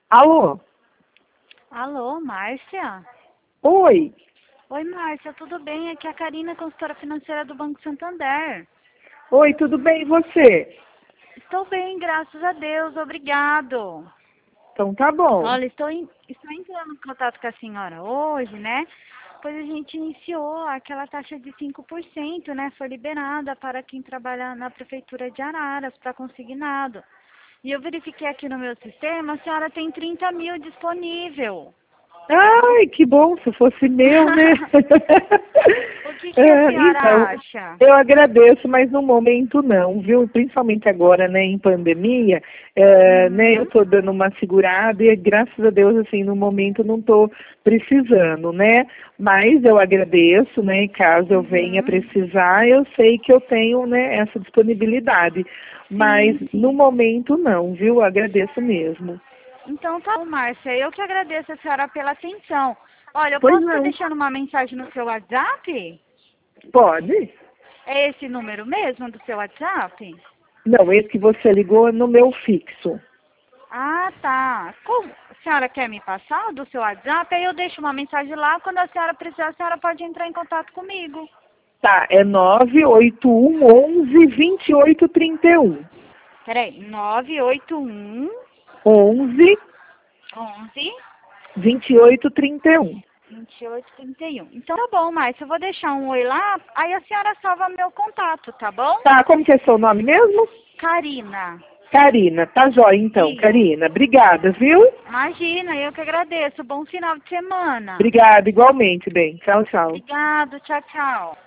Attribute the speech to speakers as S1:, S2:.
S1: Alô?
S2: Alô, Márcia?
S1: Oi.
S2: Oi, Márcia, tudo bem? Aqui é a Karina, consultora financeira do Banco Santander.
S1: Oi, tudo bem e você?
S2: Estou bem, graças a Deus, obrigado.
S1: Então tá bom.
S2: Olha, estou entrando em contato com a senhora hoje, né? Pois a gente iniciou aquela taxa de 5%, né? Foi liberada para quem trabalha na Prefeitura de Araras, para consignado. E eu verifiquei aqui no meu sistema, a senhora tem 30 mil disponível.
S1: Ai, que bom, se fosse meu, né?
S2: O que a senhora
S1: Então,
S2: acha?
S1: eu agradeço, mas no momento não, viu? Principalmente agora, né, em pandemia, né, eu
S2: Uhum,
S1: tô dando uma segurada e graças a Deus, assim, no momento não tô precisando, né? Mas eu agradeço, né, e caso eu venha
S2: uhum.
S1: precisar, eu sei que eu tenho, né, essa disponibilidade. Mas
S2: Sim,
S1: no
S2: sim.
S1: momento não, viu? Agradeço mesmo.
S2: Então tá bom, Márcia. Eu que agradeço a senhora pela atenção. Olha, eu
S1: Pois
S2: posso estar
S1: não.
S2: deixando uma mensagem no seu WhatsApp?
S1: Pode?
S2: É esse número mesmo do seu WhatsApp?
S1: Não, esse que você ligou é no meu fixo.
S2: Ah, tá. Como? A senhora quer me passar do seu WhatsApp? Aí eu deixo uma mensagem lá. Quando a senhora precisar, a senhora pode entrar em contato comigo.
S1: Tá, é 981 11 2831.
S2: Peraí, 981
S1: 11
S2: 11
S1: 2831.
S2: 2831. Então tá bom, Márcia. Eu vou deixar um oi lá. Aí a senhora salva meu contato, tá bom?
S1: Tá, como que é seu nome mesmo?
S2: Karina.
S1: Karina, tá jóia então,
S2: Isso.
S1: Karina. Obrigada, viu?
S2: Imagina, eu que agradeço. Bom final de semana.
S1: Obrigada, igualmente, bem. Tchau, tchau.
S2: Obrigado, tchau, tchau.